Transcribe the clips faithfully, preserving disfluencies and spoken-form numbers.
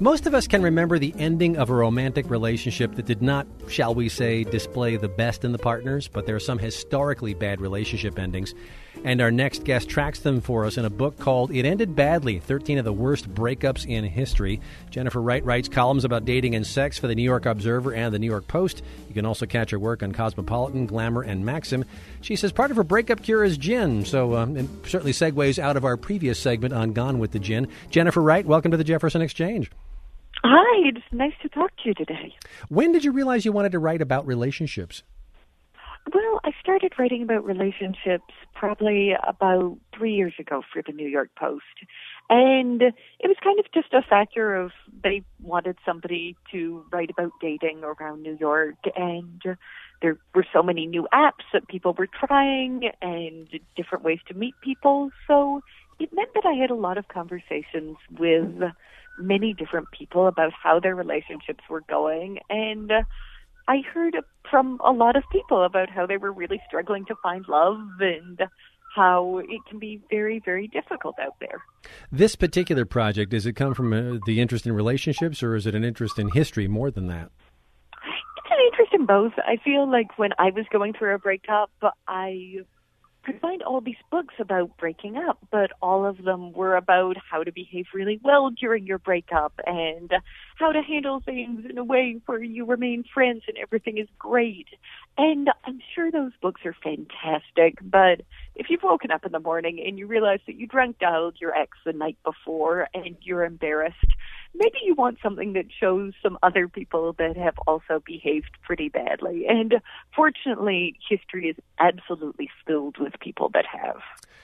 Most of us can remember the ending of a romantic relationship that did not, shall we say, display the best in the partners, but there are some historically bad relationship endings. And our next guest tracks them for us in a book called It Ended Badly, thirteen of the Worst Breakups in History. Jennifer Wright writes columns about dating and sex for the New York Observer and the New York Post. You can also catch her work on Cosmopolitan, Glamour, and Maxim. She says part of her breakup cure is gin, so um, it certainly segues out of our previous segment on Gone with the Gin. Jennifer Wright, welcome to the Jefferson Exchange. Hi, it's nice to talk to you today. When did you realize you wanted to write about relationships? Well, I started writing about relationships probably about three years ago for the New York Post. And it was kind of just a factor of they wanted somebody to write about dating around New York. And there were so many new apps that people were trying and different ways to meet people. So it meant that I had a lot of conversations with many different people about how their relationships were going. And uh, I heard from a lot of people about how they were really struggling to find love and how it can be very, very difficult out there. This particular project, does it come from uh, the interest in relationships, or is it an interest in history more than that? It's an interest in both. I feel like when I was going through a breakup, I could find all these books about breaking up, but all of them were about how to behave really well during your breakup and how to handle things in a way where you remain friends and everything is great. And I'm sure those books are fantastic, but if you've woken up in the morning and you realize that you drunk dialed your ex the night before and you're embarrassed, maybe you want something that shows some other people that have also behaved pretty badly. And fortunately, history is absolutely filled with people that have.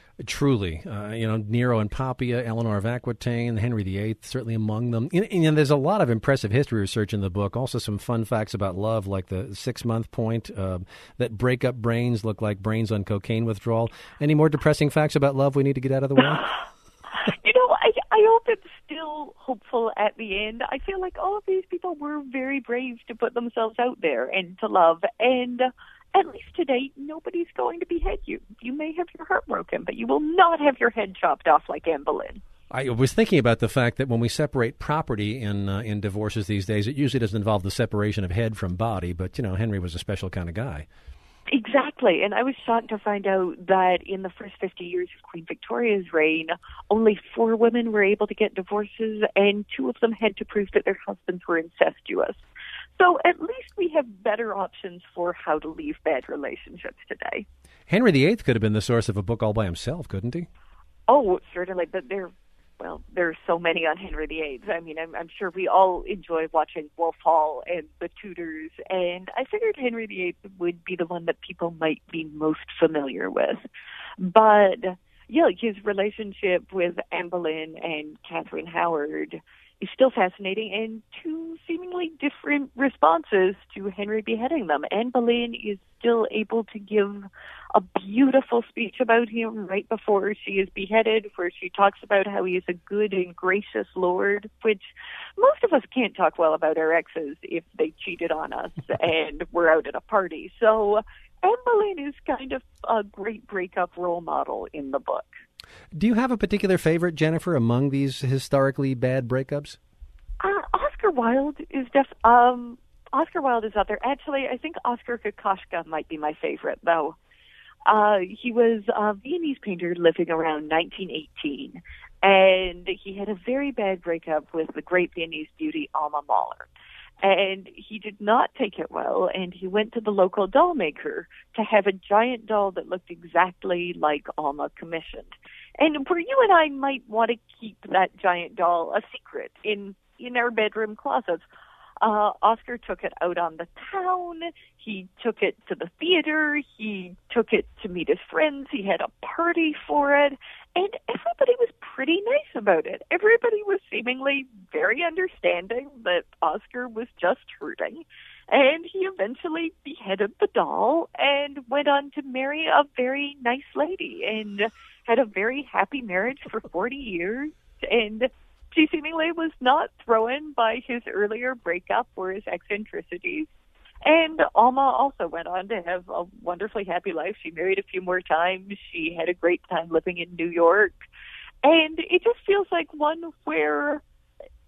Truly. Uh, you know, Nero and Poppaea, Eleanor of Aquitaine, Henry the Eighth, certainly among them. And, and there's a lot of impressive history research in the book. Also some fun facts about love, like the six-month point, uh, that breakup brains look like brains on cocaine withdrawal. Any more depressing facts about love we need to get out of the way? You know, I, I hope it's still hopeful at the end. I feel like all of these people were very brave to put themselves out there and to love. And uh, at least to date, nobody's going to behead you. You may have your heart broken, but you will not have your head chopped off like Anne Boleyn. I was thinking about the fact that when we separate property in uh, in divorces these days, it usually doesn't involve the separation of head from body. But, you know, Henry was a special kind of guy. Exactly, and I was shocked to find out that in the first fifty years of Queen Victoria's reign, only four women were able to get divorces, and two of them had to prove that their husbands were incestuous. So at least we have better options for how to leave bad relationships today. Henry the Eighth could have been the source of a book all by himself, couldn't he? Oh, certainly, but there Well, there's so many on Henry the Eighth. I mean, I'm, I'm sure we all enjoy watching Wolf Hall and The Tudors, and I figured Henry the Eighth would be the one that people might be most familiar with. But, yeah, his relationship with Anne Boleyn and Catherine Howard is still fascinating, and two seemingly different responses to Henry beheading them. Anne Boleyn is still able to give a beautiful speech about him right before she is beheaded, where she talks about how he is a good and gracious lord, which most of us can't talk well about our exes if they cheated on us and we're out at a party. So Anne Boleyn is kind of a great breakup role model in the book. Do you have a particular favorite, Jennifer, among these historically bad breakups? Uh, Oscar Wilde is def- um, Oscar Wilde is out there. Actually, I think Oscar Kokoschka might be my favorite, though. Uh, he was a Viennese painter living around nineteen eighteen, and he had a very bad breakup with the great Viennese beauty Alma Mahler. And he did not take it well, and he went to the local doll maker to have a giant doll that looked exactly like Alma commissioned. And where you and I might want to keep that giant doll a secret in, in our bedroom closets, uh, Oscar took it out on the town. He took it to the theater. He took it to meet his friends. He had a party for it. And everybody was pretty nice about it. Everybody was seemingly very understanding that Oscar was just hurting. And he eventually beheaded the doll and went on to marry a very nice lady and had a very happy marriage for forty years. And she seemingly was not thrown by his earlier breakup or his eccentricities. And Alma also went on to have a wonderfully happy life. She married a few more times. She had a great time living in New York. And it just feels like one where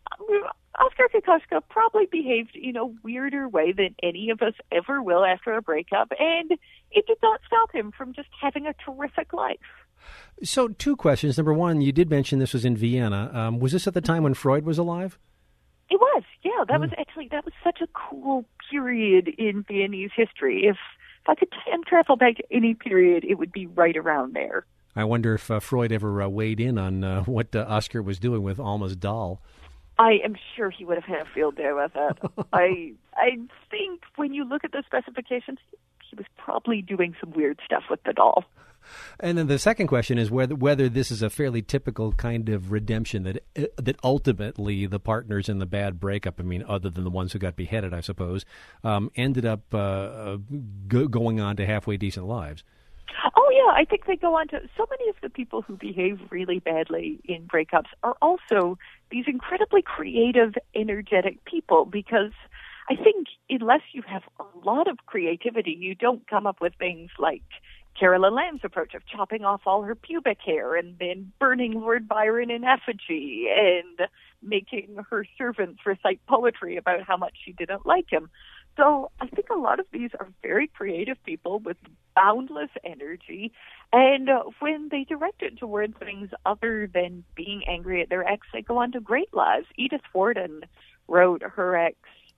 Oscar Kokoschka probably behaved in a weirder way than any of us ever will after a breakup, and it did not stop him from just having a terrific life. So, two questions. Number one, you did mention this was in Vienna. Um, was this at the time when Freud was alive? It was, yeah. That Mm. was actually, that was such a cool period in Viennese history. If, if I could time travel back to any period, it would be right around there. I wonder if uh, Freud ever uh, weighed in on uh, what uh, Oscar was doing with Alma's doll. I am sure he would have had a field day with it. I I think when you look at the specifications, he was probably doing some weird stuff with the doll. And then the second question is whether whether this is a fairly typical kind of redemption that uh, that ultimately the partners in the bad breakup, I mean, other than the ones who got beheaded, I suppose, um, ended up uh, go- going on to halfway decent lives. Oh, yeah, I think they go on to, so many of the people who behave really badly in breakups are also these incredibly creative, energetic people, because I think unless you have a lot of creativity, you don't come up with things like Caroline Lamb's approach of chopping off all her pubic hair and then burning Lord Byron in effigy and making her servants recite poetry about how much she didn't like him. So I think a lot of these are very creative people with boundless energy, and uh, when they direct it towards things other than being angry at their ex, they go on to great lives. Edith Wharton wrote her ex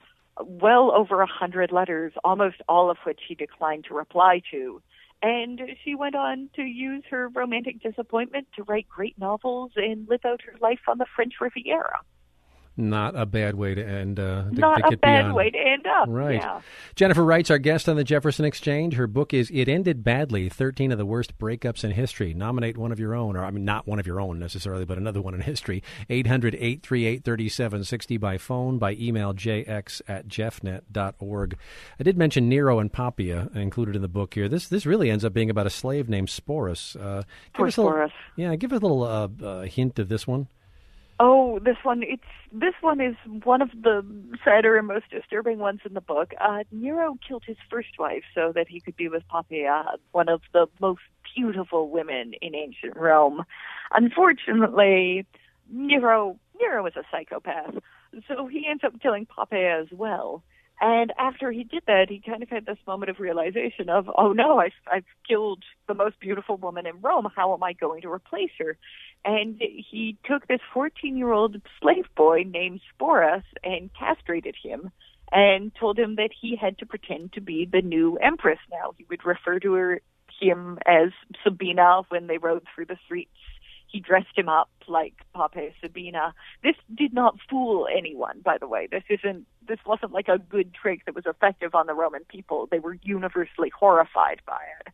well over a hundred letters, almost all of which he declined to reply to. And she went on to use her romantic disappointment to write great novels and live out her life on the French Riviera. Not a bad way to end. Uh, to, Not to a get bad beyond. way to end up. Right. Yeah. Jennifer Wright's our guest on the Jefferson Exchange. Her book is It Ended Badly, thirteen of the Worst Breakups in History. Nominate one of your own, or I mean, not one of your own necessarily, but another one in history. eight hundred, eight three eight, three seven six zero by phone, by email, jx at jeffnet dot org. I did mention Nero and Poppaea included in the book here. This this really ends up being about a slave named Sporus. Uh, Poor us a little, Sporus. Yeah, give us a little uh, uh, hint of this one. Oh, this one, it's, this one is one of the sadder and most disturbing ones in the book. Uh, Nero killed his first wife so that he could be with Poppaea, one of the most beautiful women in ancient Rome. Unfortunately, Nero, Nero was a psychopath, so he ends up killing Poppaea as well. And after he did that, he kind of had this moment of realization of, oh no, I've, I've killed the most beautiful woman in Rome. How am I going to replace her? And he took this fourteen-year-old slave boy named Sporus and castrated him and told him that he had to pretend to be the new empress now. He would refer to her, him as Sabina when they rode through the streets. He dressed him up like Poppaea Sabina. This did not fool anyone, by the way. This isn't. This wasn't like a good trick that was effective on the Roman people. They were universally horrified by it.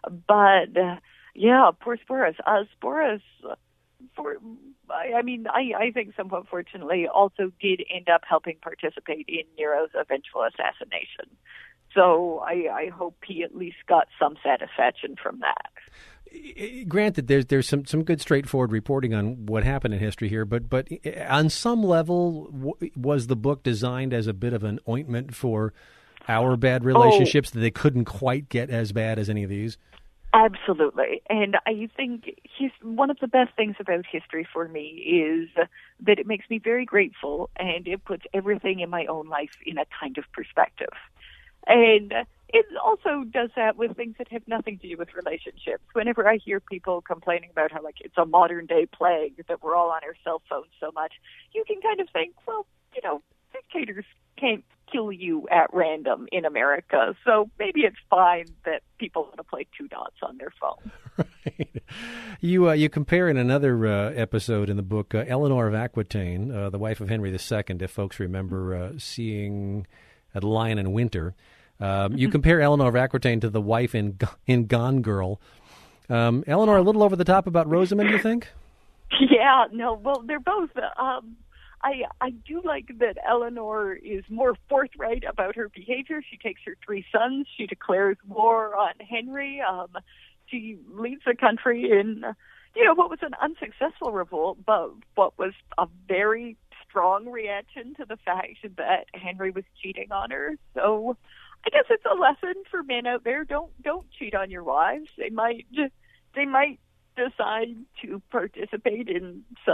But uh, yeah, poor Sporus. Uh, Sporus, for I, I mean, I, I think somewhat fortunately also did end up helping participate in Nero's eventual assassination. So I, I hope he at least got some satisfaction from that. Granted, there's there's some, some good straightforward reporting on what happened in history here, but but on some level, w- was the book designed as a bit of an ointment for our bad relationships, oh. that they couldn't quite get as bad as any of these? Absolutely. And I think his, one of the best things about history for me is that it makes me very grateful, and it puts everything in my own life in a kind of perspective. And it also does that with things that have nothing to do with relationships. Whenever I hear people complaining about how, like, it's a modern-day plague that we're all on our cell phones so much, you can kind of think, well, you know, dictators can't kill you at random in America, so maybe it's fine that people want to play two dots on their phone. Right. You uh, you compare in another uh, episode in the book uh, Eleanor of Aquitaine, uh, the wife of Henry the Second, if folks remember uh, seeing A Lion in Winter. Um, you compare Eleanor of Aquitaine to the wife in in Gone Girl. Um, Eleanor, a little over the top about Rosamund, you think? Yeah, no, well, they're both. Um, I I do like that Eleanor is more forthright about her behavior. She takes her three sons. She declares war on Henry. Um, she leads the country in, you know, what was an unsuccessful revolt, but what was a very strong reaction to the fact that Henry was cheating on her. So I guess it's a lesson for men out there. Don't don't cheat on your wives. They might they might decide to participate in some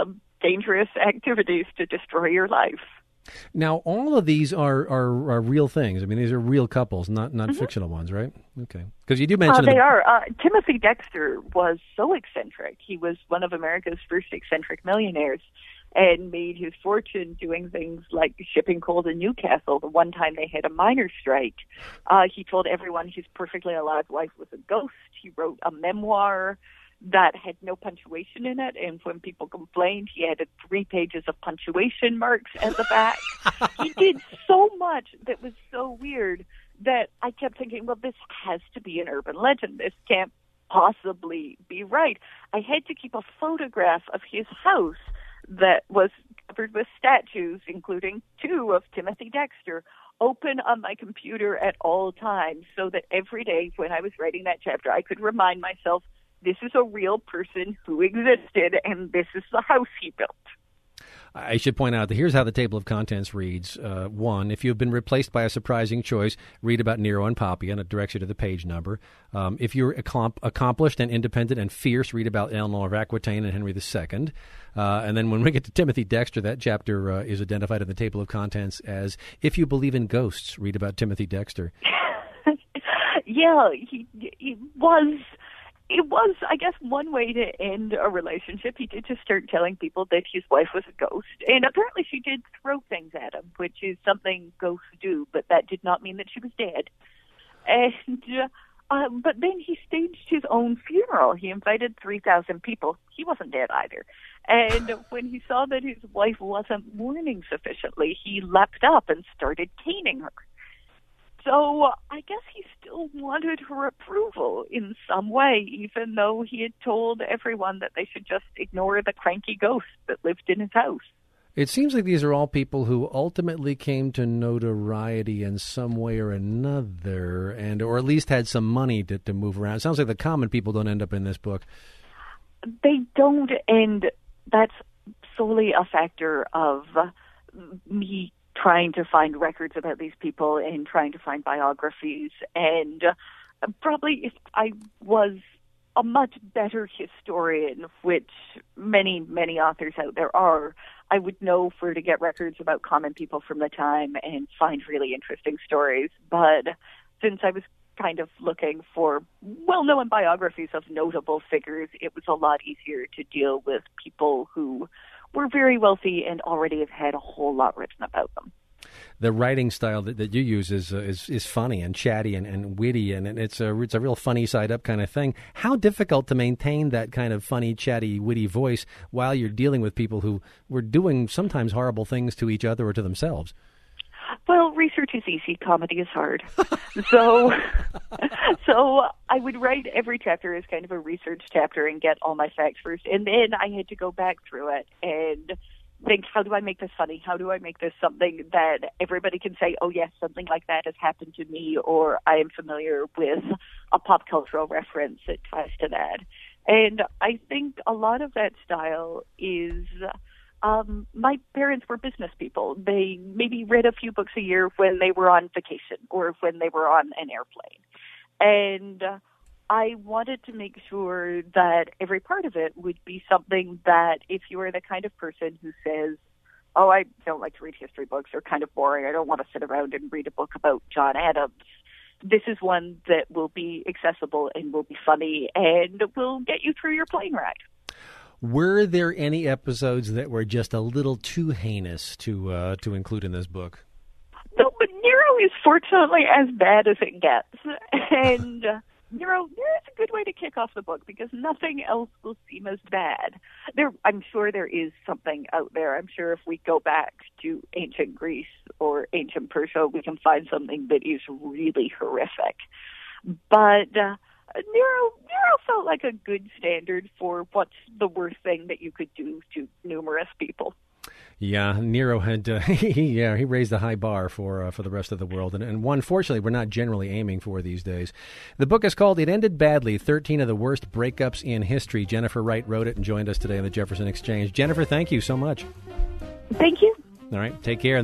dangerous activities to destroy your life. Now, all of these are, are, are real things. I mean, these are real couples, not not mm-hmm. fictional ones, right? Okay. Because you do mention... Uh, they the... are. Uh, Timothy Dexter was so eccentric. He was one of America's first eccentric millionaires and made his fortune doing things like shipping coal to Newcastle. The one time they had a miners' strike, uh, he told everyone his perfectly alive wife was a ghost. He wrote a memoir that had no punctuation in it, and when people complained, he added three pages of punctuation marks at the back. He did so much that was so weird that I kept thinking, well, this has to be an urban legend. This can't possibly be right. I had to keep a photograph of his house that was covered with statues, including two of Timothy Dexter, open on my computer at all times, so that every day when I was writing that chapter, I could remind myself, this is a real person who existed, and this is the house he built. I should point out that here's how the table of contents reads. Uh, one, if you've been replaced by a surprising choice, read about Nero and Poppy, and it directs you to the page number. Um, if you're accom- accomplished and independent and fierce, read about Eleanor of Aquitaine and Henry the Second. Uh, and then when we get to Timothy Dexter, that chapter uh, is identified in the table of contents as, if you believe in ghosts, read about Timothy Dexter. Yeah, he, he was... It was, I guess, one way to end a relationship. He did just start telling people that his wife was a ghost. And apparently she did throw things at him, which is something ghosts do, but that did not mean that she was dead. And uh, uh, But then he staged his own funeral. He invited three thousand people. He wasn't dead either. And when he saw that his wife wasn't mourning sufficiently, he leapt up and started caning her. So I guess he still wanted her approval in some way, even though he had told everyone that they should just ignore the cranky ghost that lived in his house. It seems like these are all people who ultimately came to notoriety in some way or another, and or at least had some money to, to move around. It sounds like the common people don't end up in this book. They don't, and that's solely a factor of me trying to find records about these people and trying to find biographies. And uh, probably if I was a much better historian, which many, many authors out there are, I would know where to get records about common people from the time and find really interesting stories. But since I was kind of looking for well-known biographies of notable figures, it was a lot easier to deal with people who were very wealthy and already have had a whole lot written about them. The writing style that, that you use is, uh, is is funny and chatty and, and witty, and, and it's a it's a real funny side up kind of thing. How difficult to maintain that kind of funny, chatty, witty voice while you're dealing with people who were doing sometimes horrible things to each other or to themselves? Well, research is easy, comedy is hard. so so I would write every chapter as kind of a research chapter and get all my facts first, and then I had to go back through it and think, how do I make this funny? How do I make this something that everybody can say, oh, yes, something like that has happened to me, or I am familiar with a pop cultural reference that ties to that. And I think a lot of that style is... Um, my parents were business people. They maybe read a few books a year when they were on vacation or when they were on an airplane. And uh, I wanted to make sure that every part of it would be something that if you are the kind of person who says, oh, I don't like to read history books, they're kind of boring, I don't want to sit around and read a book about John Adams, this is one that will be accessible and will be funny and will get you through your plane ride. Were there any episodes that were just a little too heinous to uh, to include in this book? No, but Nero is fortunately as bad as it gets. And uh, Nero, Nero is a good way to kick off the book because nothing else will seem as bad. There, I'm sure there is something out there. I'm sure if we go back to ancient Greece or ancient Persia, we can find something that is really horrific. But... Uh, Nero, Nero felt like a good standard for what's the worst thing that you could do to numerous people. Yeah, Nero had, uh, he, yeah, he raised a high bar for uh, for the rest of the world, and, and one, fortunately, we're not generally aiming for these days. The book is called It Ended Badly, thirteen of the Worst Breakups in History. Jennifer Wright wrote it and joined us today on the Jefferson Exchange. Jennifer, thank you so much. Thank you. All right, take care.